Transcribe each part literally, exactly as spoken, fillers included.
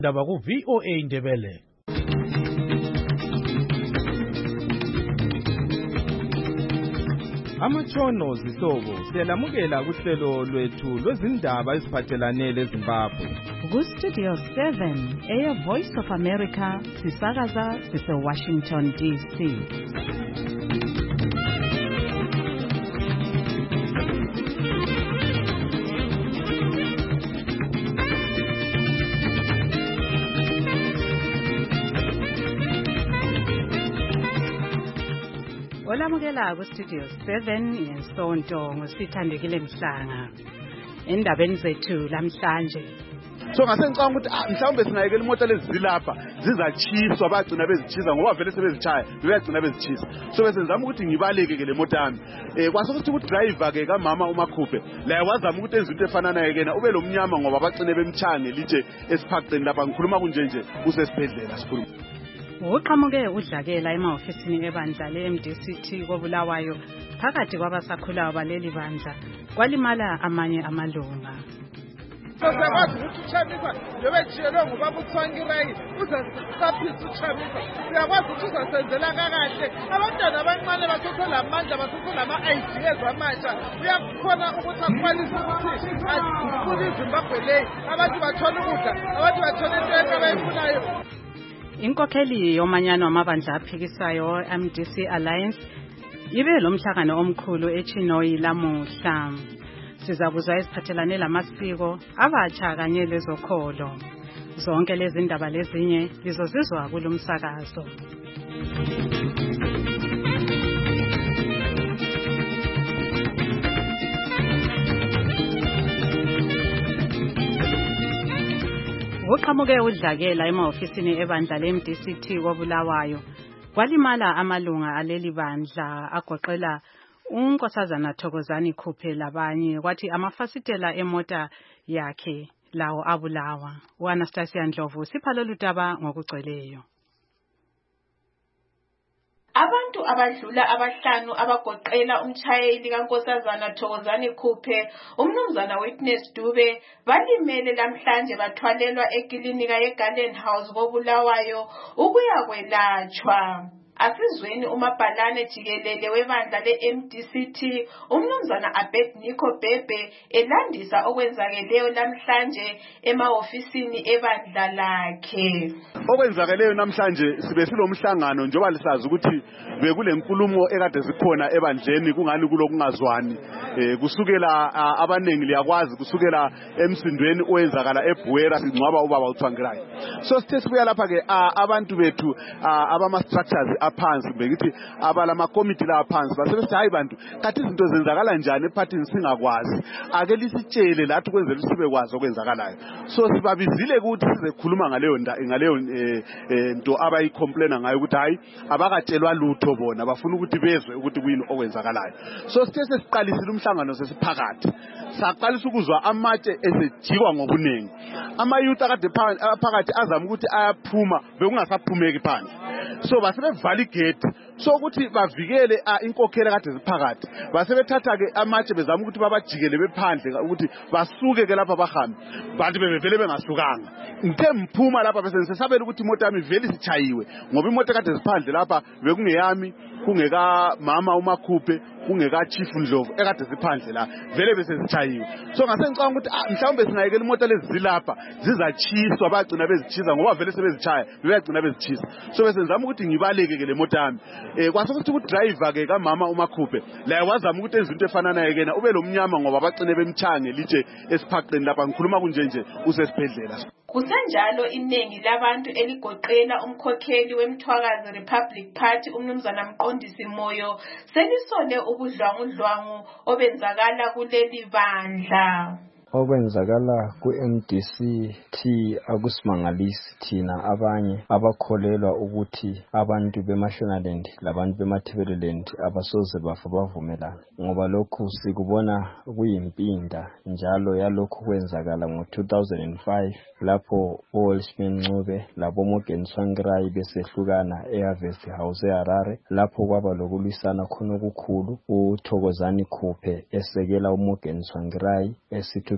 Ndaba ku V O A Ndebele. Amatshono zihlobo siyalamukela kuhlelo lwethu lwezindaba eziphathelane leZimbabwe. Ku Studio seven, Air Voice of America, sisakaza sise Washington D C. Olamukela ku Studio seven ngesonto ngosithandekile Mhlanga. Endabeni zethu lamhlanje. So ngasengicanga ukuthi mhlawumbe sinayekela imoto lezi zilapha zizachiswa bagcina bezichisa ngoba vele sebezichaya beyagcina bezichisa. So bese ngizama ukuthi ngibaleke ke le moto yami. Eh kwasokuthi ukuthi driver ke kaMama uMakhuphe la wazama ukuthi enze into efana naye kena ube lo mnyama ngoba bagcine bemchane litshe esiphaqeni lapha ngikhuluma kunje nje usesibhedlela sikhuluma. Uqhamuke udlakela emahofisini ebandla le-M D C T koBulawayo phakathi kwabasakhulayo baleli bandla kwalimala amanye amalunga. Siyakwazi ukuthi uChamisa njebejiyelwe ngubaba uThwangirayi uzasaphisa uChamisa. Siyakwazi ukuthi uzasenzela kakahle abantwana abancane bathathe lamandla bathathe lama-ideas amasha. Uyakhona ukuthi akwalise ukuthi asifune iZimbabwe leyi abantu bathole ukudla abantu bathole into yonke abayifunayo. Inkokheli yomanyano amabandla aphikisayo M D C Alliance ibe lo mhlangano omkhulu eChinoyi lamuhla. Sizakuzwa isiphathelane lamasiko abatsha kanye lezokholo. Zonke lezi ndaba lezinye lizozizwa kulomsakazo. Uqhamuke udlakela emahofisini ebandla le-M D C T koBulawayo kwalimala amalunga aleli bandla agoqela uNkosazana Thokozani Khuphe labanye kwathi amafasitela emota yakhe lawo abulawa. uAnastasia Ndlovu sipha lolu daba ngokugcweleyo. Abantu abadlula abahlanu abagoqela umtshayeli kaNkosazana Thokozani Khuphe, umnumzana Witness Dube, balimele namhlanje bathwalelwa ekilinika yeGarden House koBulawayo ukuya kwelatshwa. Asizweni umabhalane jikelele webandla le-M D C T umnumzana Abednego Bhebhe elandisa okwenzakeleyo namhlanje emahofisini ebandla lakhe. Okwenzakeleyo namhlanje sibe silomhlangano njengoba lisazi ukuthi bekule nkulumo ekade zikhona ebandleni kungani kulokungazwani eh kusukela abanengi liyakwazi kusukela emsindweni owenzakala eBuera singcwaba ubaba uThwangirayi. So sithe sibuya lapha ke abantu bethu abama structures aphansi bekithi abalama committee la phansi basebethi hayi bantu kathi izinto zenzakala njani ephathini singakwazi ake lisitshele lathi kwenzela sibe kwazi okwenzakalayo. So sibabizile ukuthi sizekhuluma ngaleyo ngaleyo into abayicomplaina ngayo ukuthi hayi abakatshelwa lutho bona bafuna ukuthi bezwe ukuthi kuyini okwenzakalayo. So sithe sesiqalisile umhlangano sesiphakathi saqalisa ukuzwa amatshe esejikwa ngobunengi. Ama youth akade phakathi azama ukuthi ayaphuma bekungasaphumeki phansi. So basebevala igate so ukuthi bavikele inkokhela kade ziphakathi basebethatha ke amatshe bezama ukuthi babajikele bephandle ukuthi basuke ke lapha bahambe bantu bebevele bengasukanga. Ngithe mphuma lapha bese sesabela ukuthi imoto yami vele sichayiwe ngoba imoto kade ziphandle lapha bekungeyami kungeka mama uMakhuphe kungeka Chief Ndlovu ekade ziphandle la vele bese zichayiwe. So ngasengicanga ukuthi mhlawumbe sinayekela imoto lezi zilapha zizachiswa bagcina bezichisa ngoba vele sebezichaya beyagcina bezichisa. So bese ngizama ukuthi ngibaleke ke le moto yami. Eh kwasokuthi ukuthi driver ke kaMama uMakhuphe la wazama ukuthi enze into efana naye kena ube lo mnyama ngoba bagcine bemchange litshe esiphaqeni lapha ngikhuluma kunje nje usesibhedlela. Kusenjalo iningi labantu eligoqela umkhokheli weMthwakazi Republic Party umnumzana Mqondisi Moyo selisole ubudlwangudlwangu obenzakala kuleli bandla. Okwenzakala ku-M D C T akusimangalisi thina abanye abakholelwa ukuthi abantu beMashonaland labantu beMathebeleland abasoze bafa bavumelana ngoba lokhu sikubona kuyimpinda njalo yalokhu kwenzakala ngo two thousand five lapho uWelshman Ncube labo Morgan Tsvangirai besehlukana eHarvest House eHarare lapho kwaba lokulwisana khona okukhulu uThokozani Khuphe esekela uMorgan Tsvangirai esithi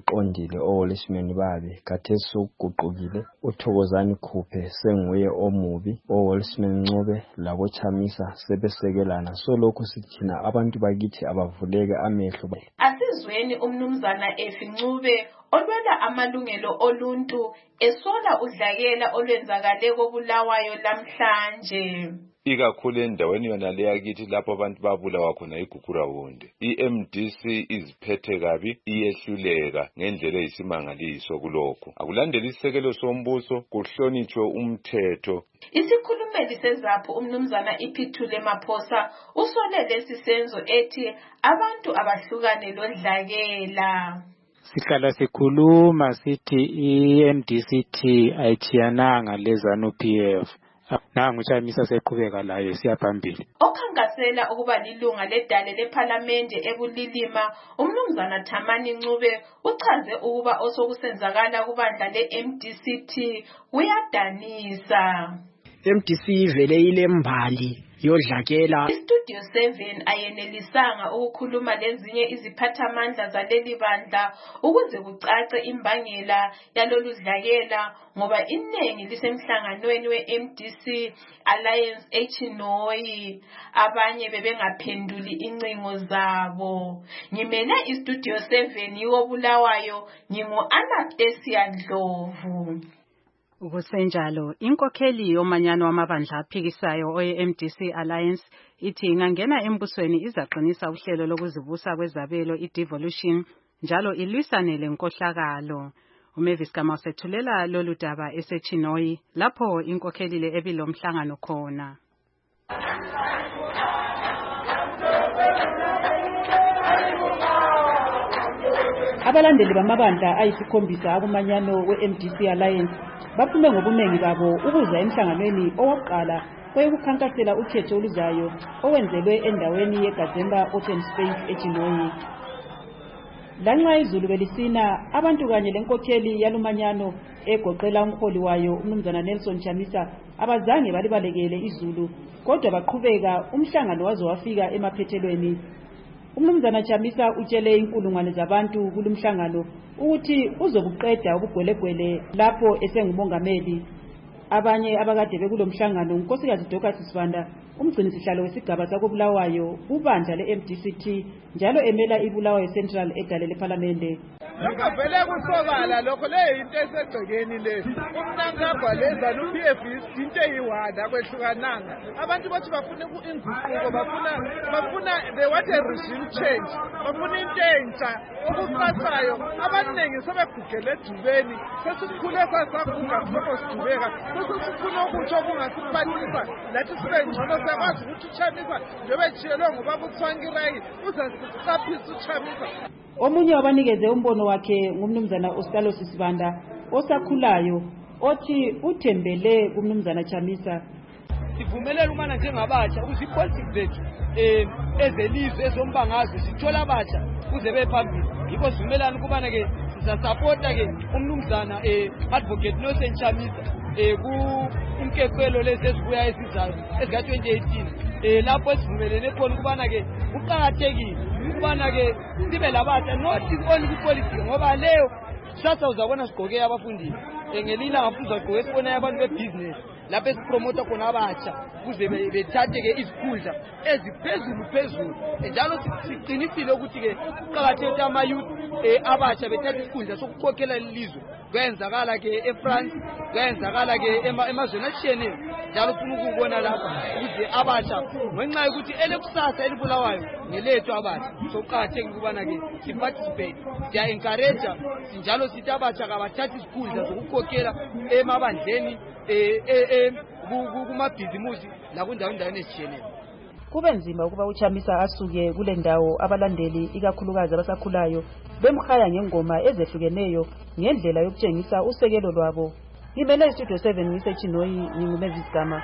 aqondile oholisimen babe khathesi sokuguqukile uThokozani Khuphe senguye omubi oholisimen Ncube labo Chamisa sebesekelana so lokho sithina abantu bakithi abavuleke amehlo. Asizweni umnumzana Efi Ncube olwela amalungelo oluntu esola udlakela olwenzakale koBulawayo namhlanje. Ikakhulu endaweni yona leya kithi lapho abantu babulawa khona iGugurawundi. I-M D C iziphethe kabi iyehluleka ngendlela eyisimangaliso kulokho. Akulandela isisekelo sombuso kuhlonitshwe umthetho. Isikhulumeli seZAPHU umnumzana iPhithule Maphosa usole lesi senzo ethi abantu abahlukane lodlakela. Sihlala sikhuluma sithi i-M D C T ayithiyananga leZANU P F. Nangu Chamisa seqhubeka layo siyaphambili. Okhankasela ukuba lilunga ledale lePhalamende eBulilima umnumzana Thamani Ncube uchaze ukuba osokusenzakala kubandla le-M D C T kuyadanisa. M D C ivele ile mbali yodlakela. Istudio seven ayenelisanga ukukhuluma lezinye iziphathamandla zaleli bandla ukuze kucace imbangela yalolu dlakela ngoba iningi lisemhlanganweni we-M D C Alliance eChinoyi abanye bebengaphenduli incingo zabo. Ngimele istudio seven yiwoBulawayo ngingu Anastasia Ndlovu. Kusenjalo inkokheli yomanyano wamabandla aphikisayo oye-M D C Alliance ithi ingangena embusweni izaqinisa uhlelo lokuzibusa kwezabelo i-devolution njalo ilwisane lenkohlakalo. uMavis Gama usethulela lolu daba eseChinoyi lapho inkokheli le ebilomhlangano khona. Abalandeli bamabandla ayisikhombisa akumanyano we-M D C Alliance baphume ngobuningi babo ukuza emhlanganweni owokuqala kweyokukhankasela ukhetho oluzayo owenzelwe endaweni yeGazemba Open Space eChinoyi. Lanxa izulu belisina abantu kanye lenkokheli yalumanyano egoqela umholi wayo umnumzana Nelson Chamisa abazange balibalekele izulu kodwa baqhubeka umhlangano wazo wafika emaphethelweni. Umnumzana Chamisa utshele inkulungwane zabantu kulumhlangano ukuthi uzokuqeda ubugwelegwele lapho esengumongameli. Abanye abakade bekulomhlangano uNkosikazi Dorcas Sibanda umgcinisihlalo wesigaba sakoBulawayo ubandla le-M D C T njalo emela iBulawayo Central edale lePhalamende. Lokho vele kusobala lokho le into esegcekeni le. Umnankagwa leZANU P F into eyiwada kwehlukananga. Abantu bathi bafuna inguquko bafuna bafuna they want a regime change. Bafuna into entsha okuqhasayo. Abaningi sebegugele edubeni sesikhule sasaguga sokho sidubeka. Sesifuna ukuthi okungasiphathisa lathi sibe ngcono sekwazi ukuthi uChamisa njobe jiyelwe ngobaba uThwangirayi uzasiqaphisa uChamisa. Omunye wabanikeze umbono wakhe ngumnumzana Ostalos Sibanda osakhulayo othi uthembele kumnumzana Chamisa. Sivumelele umana njengabatsha ukuthi ipolitics zethu eh ezelizwe ezombangazwe sithola abatsha kuze bephambili. Yikho sivumelana ukubana ke sizasupporta ke umnumzana eh advocate Nelson Chamisa eh ku umkekwelo lezi ezibuya esizayo ezika twenty eighteen eh lapho esivumelene khona ukubana ke uqhakathekile ukubana ke sibe labatsha not only ku politics ngoba leyo sasa uzabona sigqoke abafundi engelila ngafuza gqoke esibona abantu bebusiness lapho esipromota khona abatsha kuze bethathe ke izikhundla eziphezulu phezulu njalo siqinisile ukuthi ke uqhakathekile ama youth abatsha bethathe isikhundla sokukhokhela lelizwe kwenzakala ke eFrance kwenzakala ke emazweni atshiyeneyo njalo ufuna ukubona lapha ukuthi abatsha ngenxa yokuthi elekusasa elibulawayo ngelethu abatsha sokuqhakathekile ukubana ke siparticipate siya encourage njalo sithi abatsha kabathathe isikhundla sokukhokhela emabandleni eh kumabhizimusi lakundawo endaweni ezitshiyeneyo. Kube nzima ukuba uChamisa asuke kule ndawo abalandeli ikakhulukazi abasakhulayo bemkhaya ngengoma ezehlukeneyo ngendlela yokutshengisa usekelo lwabo. Ngimele istudio seven ngiseChinoyi nginguMavis Gama.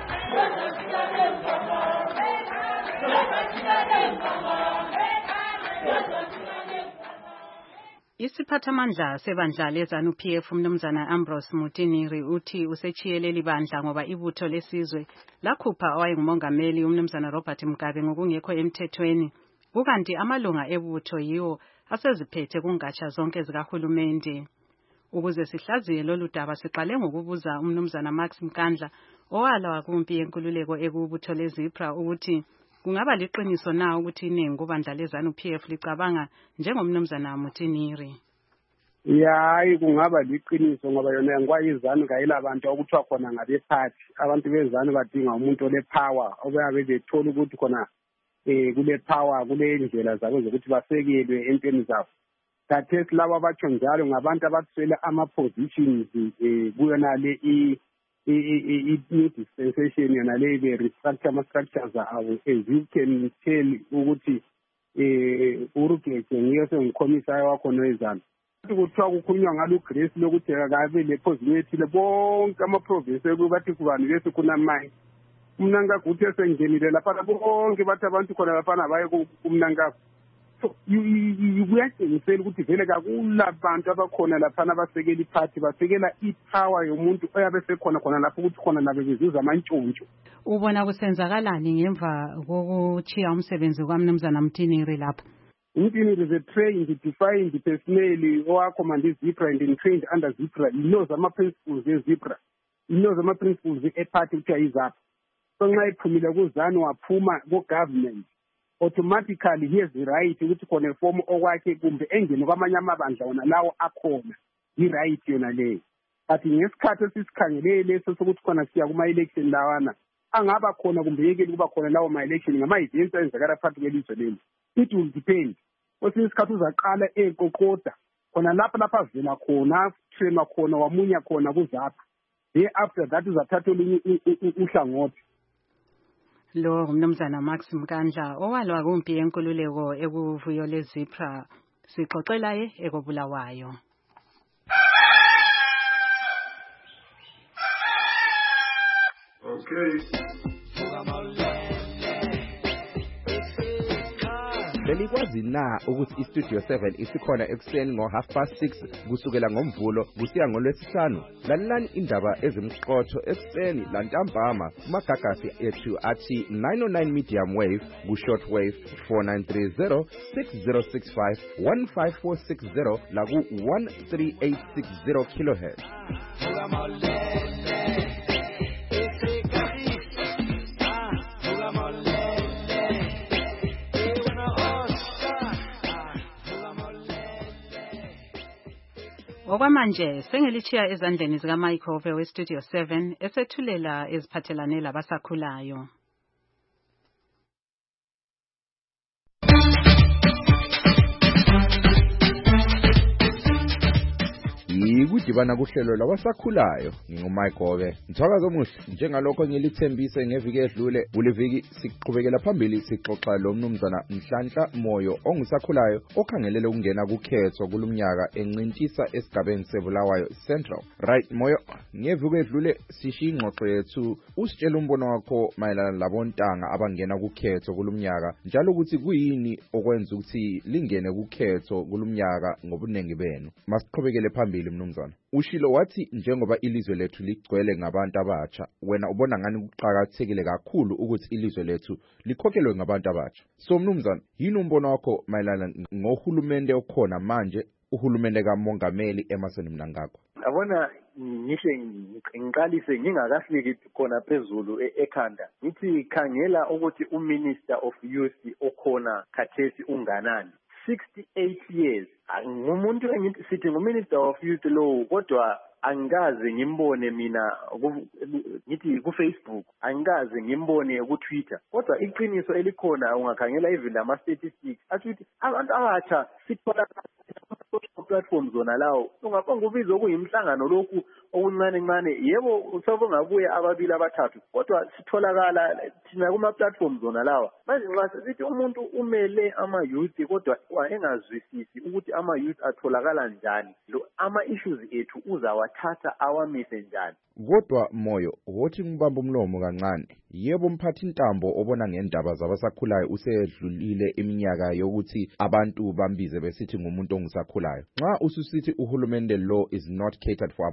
Isiphathamandla sebandla leZANU P F umnumzana Ambrose Mutiniri uthi usechiyele libandla ngoba ibutho lesizwe lakhupha owayengumongameli umnumzana Robert Mugabe ngokungekho emthethweni. Kukanti amalunga ebutho yiwo aseziphethe kungatsha zonke zikahulumende. Ukuze sihlaziye lolu daba siqale ngokubuza umnumzana Max Mkandla owala kumpi yenkululeko ekubutho leZIPRA ukuthi kungaba liqiniso na ukuthi iningi kubandla leZANU P F licabanga njengomnumzana Mutiniri. Yayi kungaba liqiniso ngoba yona ngwayizanu kayila abantu okuthiwa khona ngabephathi abantu bezanu badinga umuntu ole power obayabe bethola ukuthi khona eh kule power kule indlela zabo zokuthi basekelwe empeni zabo. Kathesi laba abatsho njalo ngabantu abathwele ama positions eh kuyona le i i dispensation yona le be restructure ama structures abo as you can tell ukuthi eh urugeje ngiyo sengikhomisayo wakho noizana kuthiwa kukhulunywa ngalo Grace lokuthi akabe le position ethile bonke ama province ekubathi kubani bese kunamanye umnanga kuthi esengenile lapha bonke bathi abantu khona lapha nabaye kumnanga. So kuyatshengisela ukuthi vele kakulabantu abakhona lapha abasekela iphathi basekela ipower yomuntu oyabe sekhona khona lapho ukuthi khona nabe bezuza amantshontsho. Ubona kusenzakalani ngemva kokuchiya umsebenzi kwaMnumzana Mtiniri lapha? Mtiniri is a trained, defined personnel owacommand iZIPRA and trained under ZIPRA. He knows ama principles eZIPRA. He knows ama principles ephathi kuthiwa izapha. So nxa ephumile kuzanu waphuma ku-government automatically he has the right ukuthi khona form okwakhe kumbe engene kwamanye amabandla wona lawo akhona i right yona leyo. But ngesikhathi esisikhangele leso sokuthi khona siya kuma election lawana angaba khona kumbe yeke kuba khona lawo ma election ngama events enzakala phakathi kwelizwe leli. It will depend. Kwesinye isikhathi uzaqala eqoqoda khona lapha lapha vela khona trainer khona wamunya khona kuzapha. Then after that uzathatha uhlangothi. Lo umnumzana Max Mkandla owalwa kumpi yenkululeko ekuvuyo leZIPRA sixoxela ye ekobulawayo. Okay. Belikwazi na ukuthi iStudio seven isikhona ekuseni ngo half past six kusukela ngomvulo kusiya ngolwesihlanu. Lalelani indaba ezimqotho ekuseni lantambama kumagagasi ethu athi nine oh nine medium wave ku short wave four nine three zero six zero six five one five four six zero la ku one three eight six zero kilohertz. Okwamanje sengelichiya ezandleni zika Michael we Studio seven esethulela eziphathelane labasakhulayo. Yikudibana kuhlelo lawasakhulayo nginguMichael. Ngithakaza omuhle njengalokho ngilithembise ngeviki edlule kuleviki siqhubekela phambili sixoxa lo mnumzana Mhlanhla Moyo ongusakhulayo okhangelele ukungena kukhetho kulumnyaka encintisa esigabeni seBulawayo Central. Right Moyo, ngeviki edlule sishi ingxoxo yethu usitshela umbono wakho mayelana labontanga abangena kukhetho kulumnyaka njalo ukuthi kuyini okwenza ukuthi lingene kukhetho kulumnyaka ngobunengi benu. Masiqhubekele phambili mnumzana. Ushilo wathi njengoba ilizwe lethu ligcwele ngabantu abatsha wena ubona ngani kuqhakathekile kakhulu ukuthi ilizwe lethu likhokhelwe ngabantu abatsha. So mnumzana, yini umbono wakho mayelana ngohulumende okhona manje, uhulumende kaMongameli Emmerson Mnangagwa? Abona ngihle ngiqalise ngingakafiki khona phezulu ekhanda ngithi khangela ukuthi uMinister of Youth okhona khathesi unganani. sixty-eight years ngumuntu engithi sithi nguMinister of Youth lo kodwa angikaze ngimbone mina ngithi ku Facebook, angikaze ngimbone ku Twitter. Kodwa iqiniso elikhona ungakhangela even ama statistics athi abantu abatsha sithola social platforms zona lawo ungabonga ubizwa kuyimhlangano lokhu okuncane ncane yebo usabongabuye ababili abathathu kodwa sitholakala thina kuma platforms zona lawa. Manje nxa sithi umuntu umele ama youth kodwa engazwisisi ukuthi ama youth atholakala njani, lo ama issues ethu uzawathatha awamise njani. Kodwa Moyo, wothi ngibamba umlomo kancane. Yebo mphathi intambo obona ngendaba zabasakhulayo usedlulile iminyaka yokuthi abantu bambize besithi ngumuntu ongusakhulayo. Nxa ususithi uhulumende law is not catered for abontanga,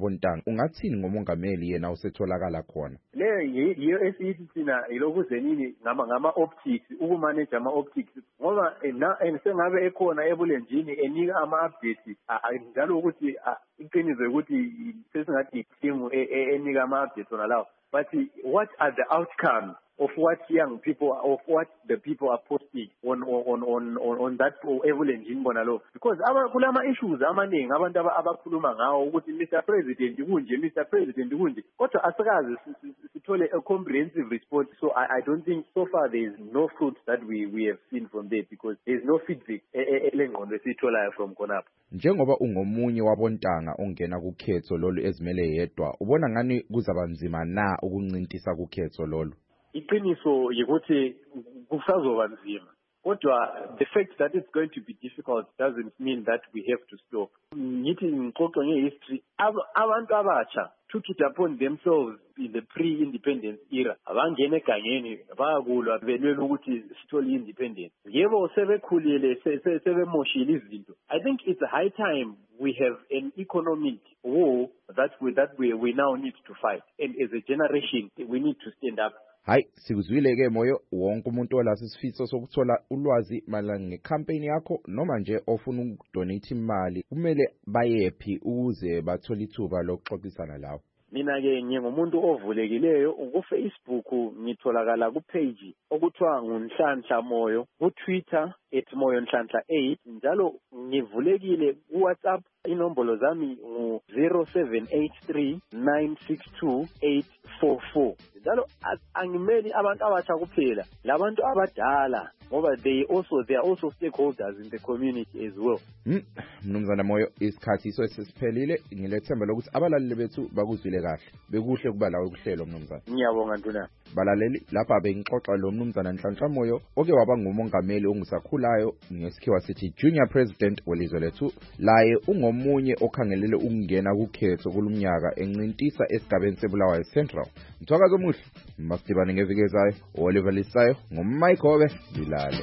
ungathini ngomongameli yena usetholakala khona? Le yiyo esithi thina yiloku zenini ngama ngama optics ukumanage ama optics ngoba sengabe ekhona ebulenjini enika ama updates njalo ukuthi iqiniso ukuthi sesingathi team enika ama updates ona lawo, but what are the outcomes of what young people, of what the people are posting on on on on, on that ebulenjini bona lo, because aba kulama issues amaningi abantu abakhuluma ngawo ukuthi Mister President kunje, Mister President kunje, kodwa asikazi sithole a comprehensive response. So I, I don't think so far there is no fruit that we we have seen from there, because there is no feedback elengqondo esitholayo from khonapho. Njengoba ungomunye wabontanga ongena kukhetho lolu ezimele yedwa, ubona ngani kuzabanzima na ukuncintisa kukhetho lolu? Iqiniso yikuthi kusazoba nzima, kodwa the fact that it's going to be difficult doesn't mean that we have to stop. Ngithi ngixoxe ngehistory, abantu abatsha took it upon themselves in the pre-independence era, abangena egangeni bakulwa belwela ukuthi sithole independence. Yebo sebekhulile sebemoshile izinto. I think it's a high time we have an economic war that we that we we now need to fight, and as a generation we need to stand up. Hayi, sikuzwile ke Moyo, wonke umuntu olasa isifiso sokuthola ulwazi malanga ngecampaign yakho noma nje ofuna ukudonate imali kumele bayephi ukuze bathole ithuba lokuxoxisana lawo? Mina ke ngingumuntu ovulekileyo ku Facebook, ngitholakala ku page okuthiwa nguNhlanhla Moyo, ku Twitter at Moyo Nhlanhla eight, njalo ngivulekile ku WhatsApp, inombolo zami ngu zero seven eight three nine six two eight four four. Njalo angimeli abantu abatsha kuphela, labantu abadala ngoba they also they are also stakeholders in the community as well. Mm, Mnumzana Moyo, isikhathi iso sesiphelile, ngilethemba lokuthi abalaleli bethu bakuzwile kahle. Bekuhle kuba lawe kuhlelo mnumzana. Ngiyabonga Ntuna. Balaleli, lapha bengixoxa lo mnumzana Nhlanhla Moyo oke waba ngumongameli ongusakhulayo, ngesikhiwa sithi Junior President welizwe lethu. Laye ungomunye okhangelele ukungena kukhetho kulumnyaka encintisa esigabeni seBulawayo Central. Mthwakazi omuhle, masidibane ngeviki ezayo. Oliver Lisayo ngoMike Hobe Bilale.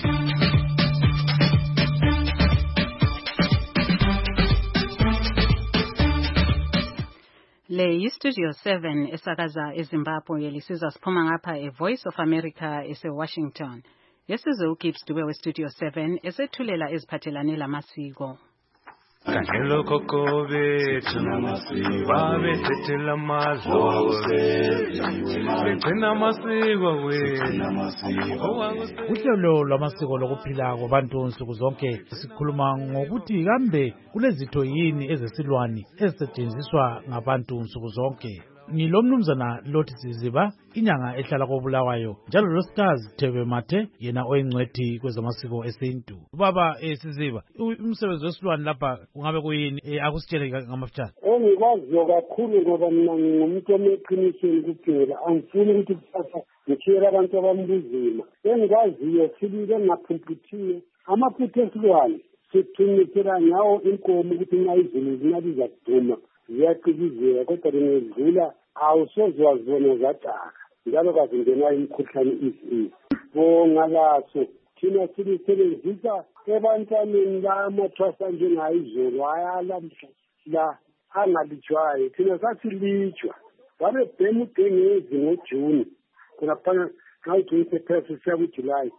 Le yi-Studio seven esakaza eZimbabwe yelisiza siphuma ngapha e-Voice of America ese-Washington. Yesizwe uGibbs Dube we-Studio seven esethulela eziphathelane lamasiko. Kangelo kokobe babe sethela madlozi begcina amasiko wena. Uhlelo lwamasiko lokuphila kwabantu nsuku zonke sikhuluma ngokuthi kambe kulezitho yini ezesilwani ezisetshenziswa ngabantu nsuku zonke. Ngilo mnumzana Lothi Siziba, inyanga ehlala koBulawayo, njalo loStazi Thebe Mathe, yena oyingcwethi kwezamasiko esintu. Baba Siziba, umsebenzi wesilwane lapha kungabe kuyini? Akusitshele ngamafutshane. Engikwaziyo kakhulu ngoba mina ngumuntu omeqinisweni kuphela, angifuni ukuthi kusasa ngitshiyela abantu abambuzima. Engikwaziyo sibike engaphumputhiwe, amaphutha esilwane siqinisela ngawo inkomo ukuthi nxa izulu zingabiza kuduma ziyaqikizeka, kodwa ngedlula awusozwazibona zadaka, njalo kazingenwa imikhuhlane izini. Bonga laso thina silisebenzisa ebantwaneni lamathwasa njengayizolo ayalamhla la angalitshwayo, thina sasilitshwa babebhema udengezi ngoJuni khonapha nxa iJuni sephela siya kuJulayi,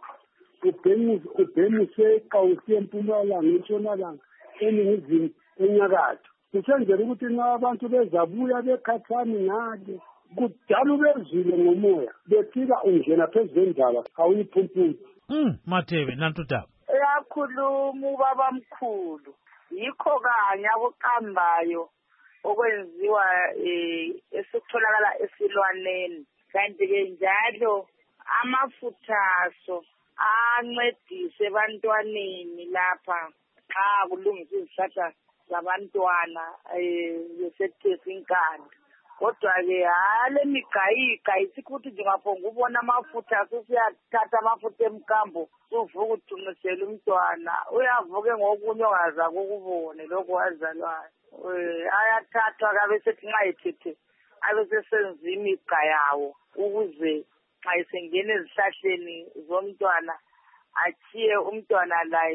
ubhema useqawusi empumalanga entshonalanga eningizimu enyakatho. Kusenzela ukuthi nxa abantu bezabuya bekhathani ngale kudala ubezile ngomoya befika ungena phezu kwendaba awuyiphumputhe. Mm, Mathebe nantutaba. Eyakhuluma ubaba mkhulu, yikho kanye akuqambayo okwenziwa eh esikutholakala esilwaneni. Kanti ke njalo amafuthaso ancedise ebantwaneni lapha xa kulungiswa izihlahla zabantwana eh besethesa inkanda. Kodwa ke hale migayiga isikuthi njengaphonga ubona amafutha usiyathatha amafutha emkambo uvuka uthunqisela umntwana uyavuka ngokunye ongaza ukubone lokho wazalwayo. Eh ayathathwa kabe sethi nxa ethethe abe sesenza imiga yawo ukuze xa isengena ezihlahleni zomntwana achiye umntwana laye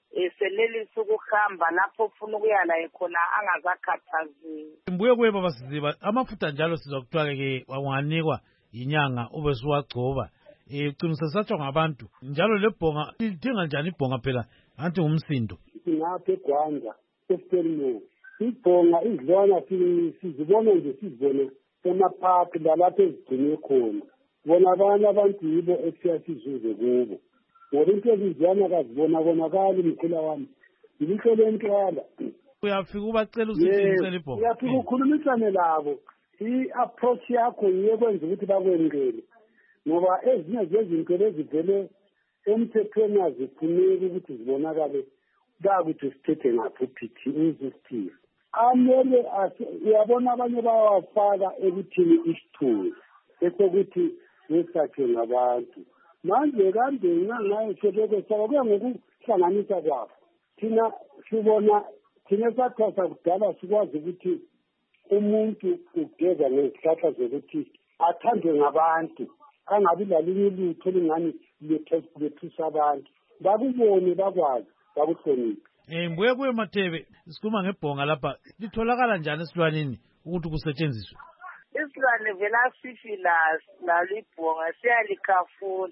um senelise ukuhamba lapho ofuna ukuya laye khona angazakhathazeki. Mbuye kuye baba Siziba, amafutha njalo sizwa kuthiwa-ke wanganikwa inyanga ube suwagcoba. Um uqiniseka satshwa ngabantu njalo le bhonga lidinga njani ibhonga phela anti ngumsindo? Ngapha eGwanda eStelmo ibhonga izilwana sizibona nje sizibone emaphakathi lalapho ezigcine khona. Bona abanye abantu yibo ekuthiwa sizuze kubo. Ngoba into ezizwana kazibona bonakala umkhula wami. Yinto lentwala. Uyafika ubacela usithengisele ibhonga. Uyafika ukhulumisane labo. I-approach yakho yiyo kwenza ukuthi bakwengele. Ngoba ezinye zezinto lezivele emthethweni azifuneki ukuthi zibonakale bakuthi sithethe ngaphi uphithi uzisithiyo. Amele uyabona abanye bayawafaka ekuthini isithunzi esokuthi wesakhe ngabantu. Manje kambe ngayo sebeke saka kuya ngokuhlanganisa kwabo. Thina sibona thina sathasa kudala sikwazi ukuthi umuntu ugeza ngezihlahla zokuthi athandwe ngabantu. Angabi lalinye lutho lingani lethusa abantu. Bakubone bakwazi bakuhloniphe. Eh mbuye kuye Mathebe sikhuluma ngebhonga lapha litholakala njani esilwaneni ukuthi kusetshenziswe? Isilwane vela sifi la lalibhonga siyalikafuna.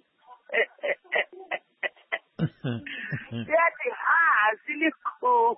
Siyathi ha silikho.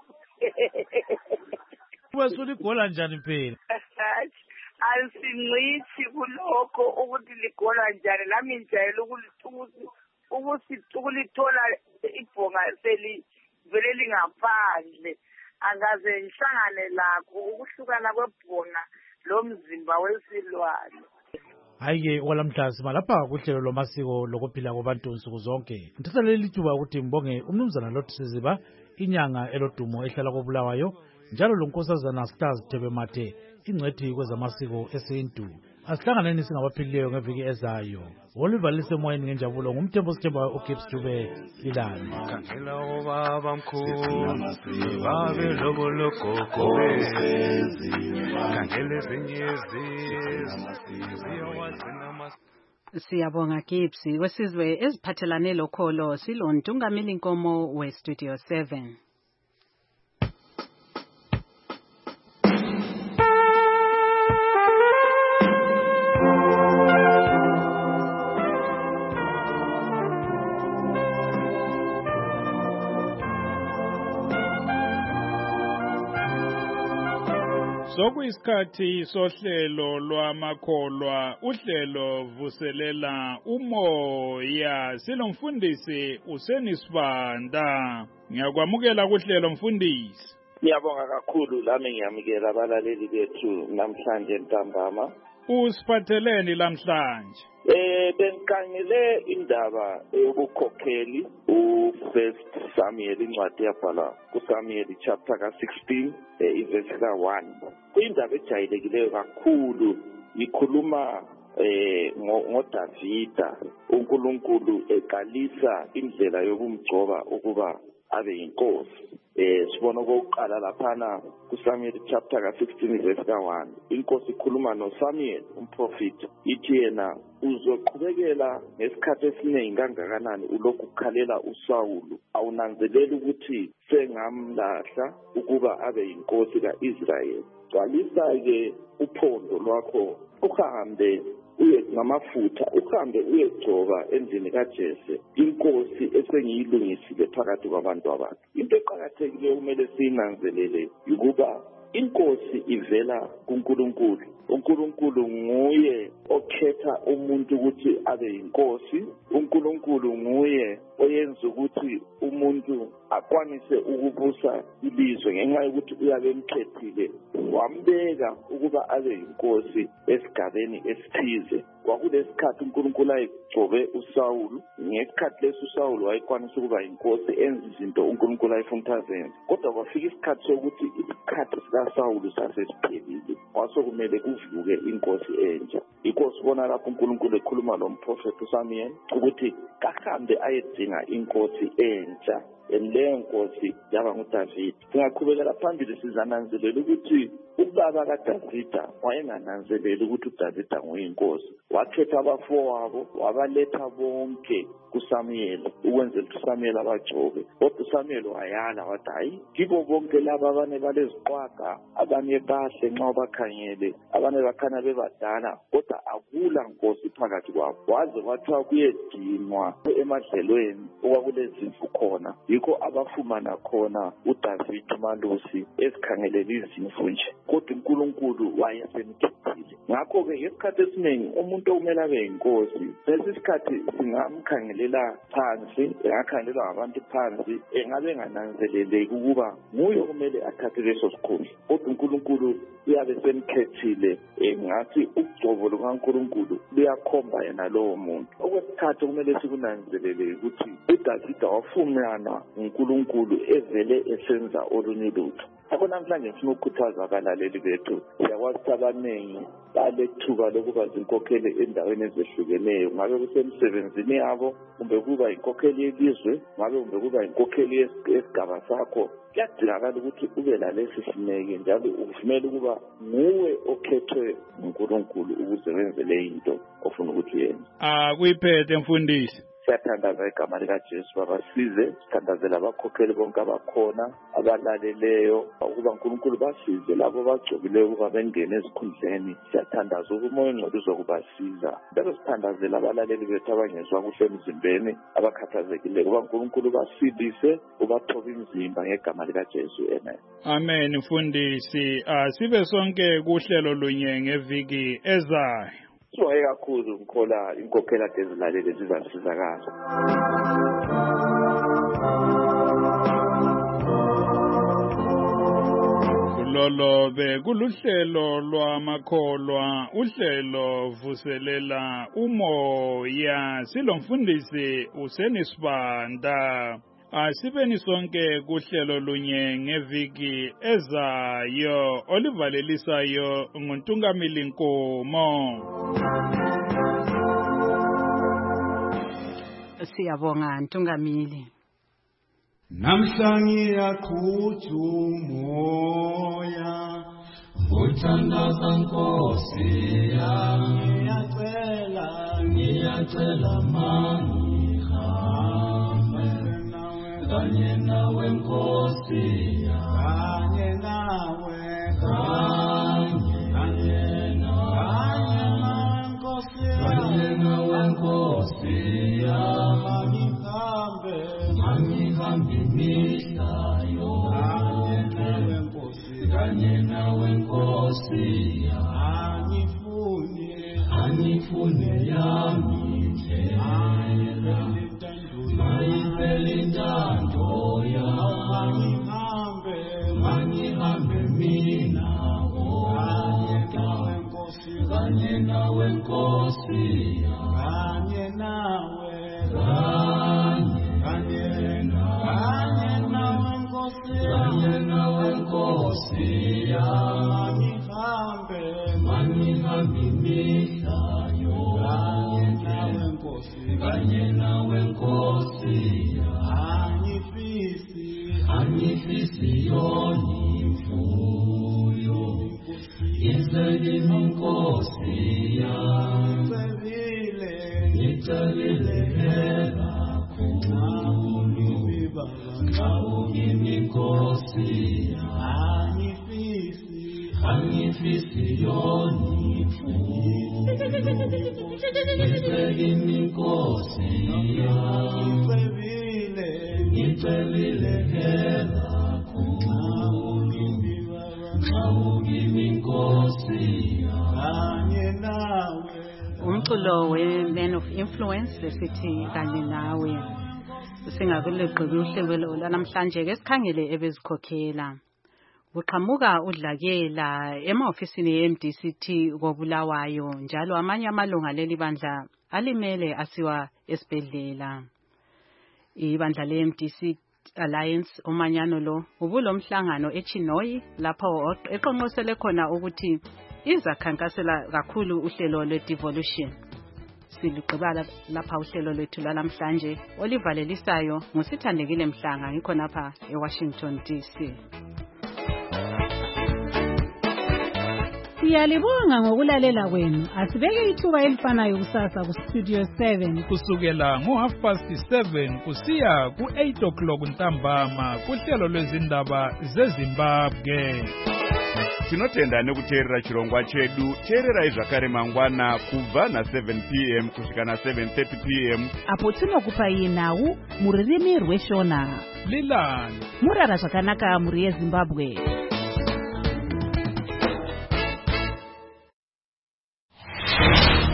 Kuba suligola njani phela? Asinqithi kulokho ukuthi ligola njani nami njayela ukulithukuza ukusithola ibhonga seli vele lingaphandle angaze ngihlangane lakho ukuhlukana kwebhonga lomzimba wesilwane. Hayi-ke olamhlazi malapha kuhlelo lwamasiko lokuphila kwabantu nsuku zonke. Ngithatha leli thuba ukuthi ngibonge umnumzana Lothi Siziba, inyanga elodumo ehlala koBulawayo, njalo lonkosazana Stars Thebe Mathe, ingcwethi kwezamasiko esintu. Asihlanganeni singabaphilileyo ngeviki ezayo. Wolivalise moyeni ngenjabulo ngumthembu sithemba uGibbs Dube Ilani. Kakhela obaba mkhulu babe lobo lokoko kakhele zinyezi ziyawazina mas. Siyabonga Gibbs. Wesizwe eziphathelane lokholo silontungameli inkomo we Studio seven. Sokuyisikhathi sohlelo lwamakholwa, uhlelo vuselela umoya. Silomfundisi usenisibanda. Ngiyakwamukela kuhlelo mfundisi. Ngiyabonga kakhulu lami ngiyamukela abalaleli bethu namhlanje ntambama. Usiphatheleni lamhlanje? Eh bengikhangele indaba yobukhokheli uFirst Samuel incwadi yabhala kuSamuel chapter ka sixteen iverse ka one. Kuyindaba ejayilekileyo kakhulu ikhuluma eh ngoDavida uNkulunkulu eqalisa indlela yokumgcoba ukuba abe inkosi. Eh sibona okokuqala laphana kuSamuel chapter ka sixteen verse ka one. Inkosi ikhuluma noSamuel umprofeti ithi yena uzoqhubekela ngesikhathi esiningi kangakanani ulokhu ukhalela uSawulu awunanzeleli ukuthi sengamlahla ukuba abe inkosi kaIsrayeli. Gcwalisa ke uphondo lwakho uhambe uye ngamafutha uhambe uyegcoba endlini kaJese inkosi esengiyilungisile phakathi kwabantu abantu. Into eqhakathekileyo kumele siyinanzelele ukuba inkosi ivela kuNkulunkulu. uNkulunkulu nguye okhetha umuntu ukuthi abe inkosi. uNkulunkulu nguye oyenza ukuthi umuntu akwanise ukubusa ilizwe ngenxa yokuthi uyabe emkhethile wambeka ukuba abe inkosi esigabeni esithize. Kwakulesikhathi uNkulunkulu ayegcobe uSawulu, ngesikhathi leso uSawulu wayekwanisa ukuba inkosi enza izinto uNkulunkulu ayefuna azenze. Kodwa kwafika isikhathi sokuthi isikhathi sikaSawulu sasesiphelile, kwasokumele kuvuke inkosi entsha. Inkosi bona lapho uNkulunkulu ekhuluma lo mprofeti uSamuel ukuthi kahambe ayedinga inkosi entsha leyo nkosi yaba nguDavid. Singaqhubekela phambili sizananzelela ukuthi ubaba kaDavida wayengananzeleli ukuthi uDavida nguyinkosi. Wakhetha abafowabo wabaletha bonke kuSamuel ukwenzela ukuthi uSamuel abagcobe. Kodwa uSamuel wayala wathi hayi kibo bonke laba abane baleziqwaga abanye bahle nxa bakhangele abanye bakhanya bebadala kodwa akula nkosi phakathi kwabo. Waze wathiwa kuyedinwa emadlelweni okwakulezimvu khona yikho abafumana khona uDavid umalusi ezikhangelela izimvu nje kodwa uNkulunkulu wayesemkhethile. Ngakho-ke ngesikhathi esiningi umuntu okumele abe yinkosi lesi sikhathi singamkhangelela phansi engakhangelelwa ngabantu phansi engabe engananzeleleki ukuba nguye okumele athathe leso sikhundla kodwa uNkulunkulu uyabe semkhethile. Ngathi ugcobo lukaNkulunkulu luyakhomba yena lowo muntu. Okwesithathu kumele sikunanzelele ukuthi uDavida wafumana uNkulunkulu evele esenza olunye lutho. Akho namhlanje ngifuna ukukhuthaza abalaleli bethu. Siyakwazi ukuthi abaningi balethuba lokuba zinkokheli endaweni ezehlukeneyo, ngabe kusemsebenzini yabo kumbe kuba inkokheli yelizwe, ngabe kumbe kuba inkokheli yesigaba sakho. Kuyadingakala ukuthi ube lalesi sineke njalo uvumele ukuba nguwe okhethwe uNkulunkulu ukuze wenze le into ofuna ukuthi uyenze. Ah kuyiphethe mfundisi. Siyathandaza igama likaJesu babasize sithandazela abakhokheli bonke abakhona abalaleleyo ukuba uNkulunkulu basize labo bagcobileyo ukuba bengene ezikhundleni. Siyathandaza ukuba umoya ongcwele uzokubasiza bese sithandazela abalaleli bethu abangezwa kuhle emzimbeni abakhathazekileyo ukuba uNkulunkulu basindise ubathobe imizimba ngegama likaJesu. Amen. Amen mfundisi. Asibe sonke kuhlelo lunye ngeviki ezayo. Siwaye kakhulu ngikhola inkokhela ezilalele zizasizakala. Lolo be kuluhlelo lwamakholwa uhlelo vuselela umoya silomfundisi uSenisibanda. Asibeni sonke kuhlelo lunye ngeviki ezayo olivalelisayo nguNtungamili Nkomo. Siyabonga Ntungamili. Namhlangi yakhuthu moya uthandaza Nkosi yami ngiyacela ngiyacela mami hambe kanye nawe Nkosi kanye nawe kanye kanye nawe Nkosi kanye nawe Nkosi yami hambe hambe misayo kanye nawe Nkosi kanye nawe Nkosi anifune anifune yami nje Maipelintando ya Manihambe Manihambe mina Kanye nawe Nkosi Kanye nawe Kanye nawe Nkosi Kanye nawe Nkosi Manihambe Manihambe mina Kanye nawe Nkosi Kanye nawe Nkosi Anifisi Anifisi yoni mfuyo Izeli Nkosi Nitelile Nitelile hera Kulu Kaugimi Nkosi Anifisi Anifisi yoni mfuyo Izeli Nkosi Nitelile hera Kulu Kaugimi Nkosi Kanye nawe. Umculo we-Man of Influence lesithi kanye nawe. Singakulegqibi uhlelo lwanamhlanje ke sikhangele ebezikhokhela. Kuqhamuka udlakela emaofisini ye-M D C T koBulawayo njalo amanye amalunga leli bandla alimele asiwa esibhedlela. Ibandla le-M D C Alliance umanyano lo ubulomhlangano eChinoyi lapho eqonqosele khona ukuthi izakhankasela kakhulu uhlelo lwe-devolution. siligqibala lapha uhlelo lwethu lwalamhlanje olivalelisayo ngusithandekile Mhlanga ngikhonapha eWashington D C. Siyalibonga ngokulalela kwenu. Asibeke ithuba elifanayo kusasa ku Studio seven kusukela ngo half past seven kusiya ku eight o'clock ntambama kuhlelo lwezindaba zeZimbabwe. Tinotenda nekuteerera chirongwa chedu. Teerera zvakare mangwana kubva na seven p m kusvika na seven thirty p m apo tinokupai nhau muririmi rweshona. Lilani murara zvakanaka muri yeZimbabwe.